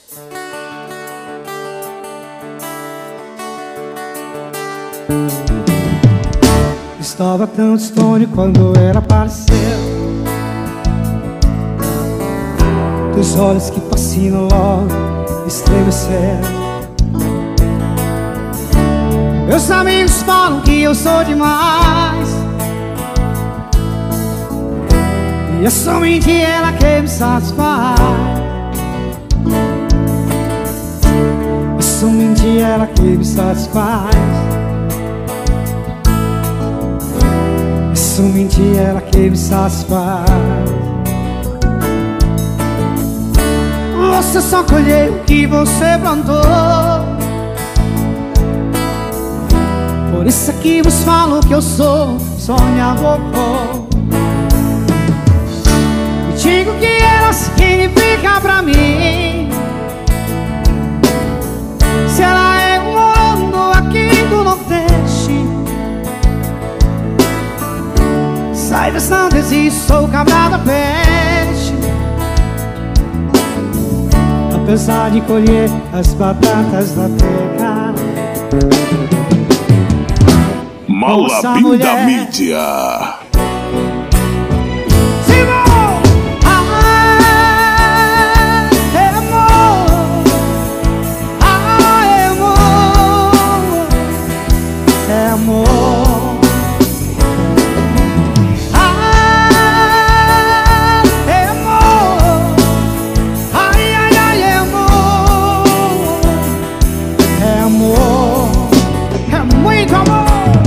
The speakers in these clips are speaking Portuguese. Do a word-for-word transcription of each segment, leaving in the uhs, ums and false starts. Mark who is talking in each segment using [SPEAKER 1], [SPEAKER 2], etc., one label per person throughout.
[SPEAKER 1] Estava tão distante quando ela apareceu. Teus olhos que fascinam logo estremeceram. Meus amigos falam que eu sou demais, e é somente ela que me satisfaz. É somente ela que me satisfaz. É somente ela que me satisfaz. Você só colheu o que você plantou. Por isso aqui vos falo que eu sou sonhador. E digo que ela significa pra mim. Se ela é um mundo aqui do Nordeste, saiba, não desisto, sou cabra da peste. Apesar de colher as batatas da terra.
[SPEAKER 2] Malabim da mídia.
[SPEAKER 1] Simão! Ah, é amor. Ah, é amor. É amor. Ah, é amor. Ai, ai, ai, é amor. É amor. É muito amor.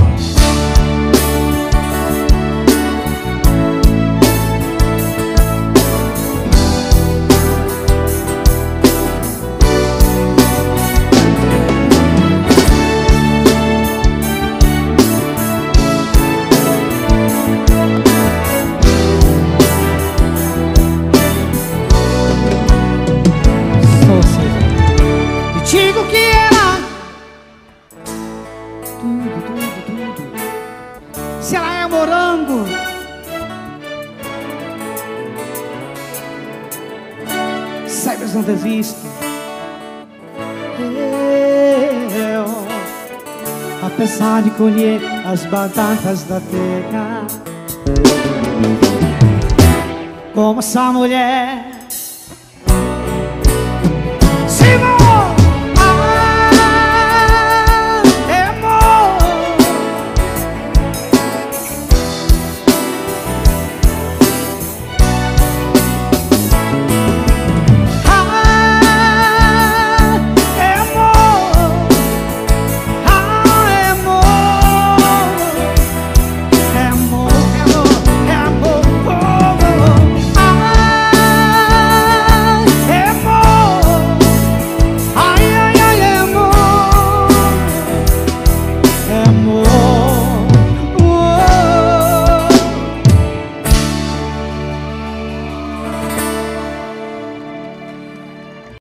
[SPEAKER 1] Digo que ela tudo, tudo, tudo. Se ela é morango, saiba, não desisto. Eu, apesar de colher as batatas da terra, como essa mulher